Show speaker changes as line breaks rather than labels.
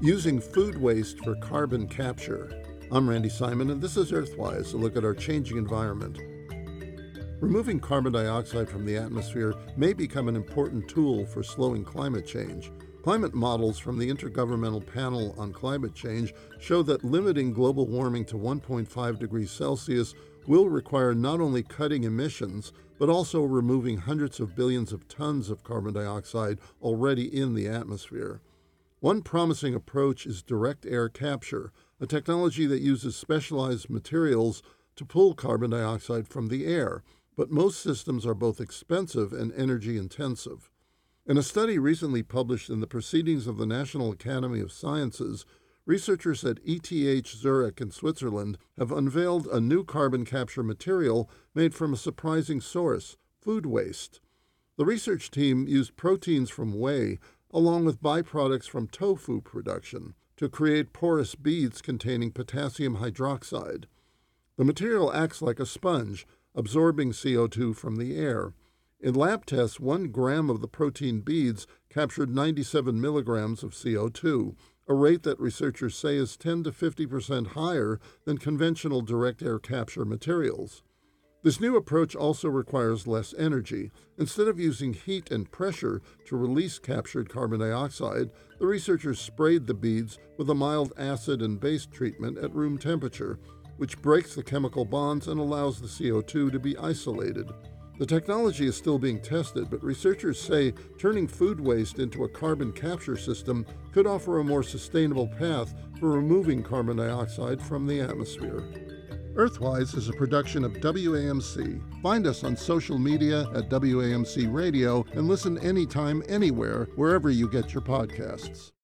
Using food waste for carbon capture. I'm Randy Simon, and this is Earthwise, a look at our changing environment. Removing carbon dioxide from the atmosphere may become an important tool for slowing climate change. Climate models from the Intergovernmental Panel on Climate Change show that limiting global warming to 1.5 degrees Celsius will require not only cutting emissions, but also removing hundreds of billions of tons of carbon dioxide already in the atmosphere. One promising approach is direct air capture, a technology that uses specialized materials to pull carbon dioxide from the air, but most systems are both expensive and energy intensive. In a study recently published in the Proceedings of the National Academy of Sciences, researchers at ETH Zurich in Switzerland have unveiled a new carbon capture material made from a surprising source, food waste. The research team used proteins from whey along with byproducts from tofu production to create porous beads containing potassium hydroxide. The material acts like a sponge, absorbing CO2 from the air. In lab tests, 1 gram of the protein beads captured 97 milligrams of CO2, a rate that researchers say is 10 to 50% higher than conventional direct air capture materials. This new approach also requires less energy. Instead of using heat and pressure to release captured carbon dioxide, the researchers sprayed the beads with a mild acid and base treatment at room temperature, which breaks the chemical bonds and allows the CO2 to be isolated. The technology is still being tested, but researchers say turning food waste into a carbon capture system could offer a more sustainable path for removing carbon dioxide from the atmosphere. Earthwise is a production of WAMC. Find us on social media at WAMC Radio and listen anytime, anywhere, wherever you get your podcasts.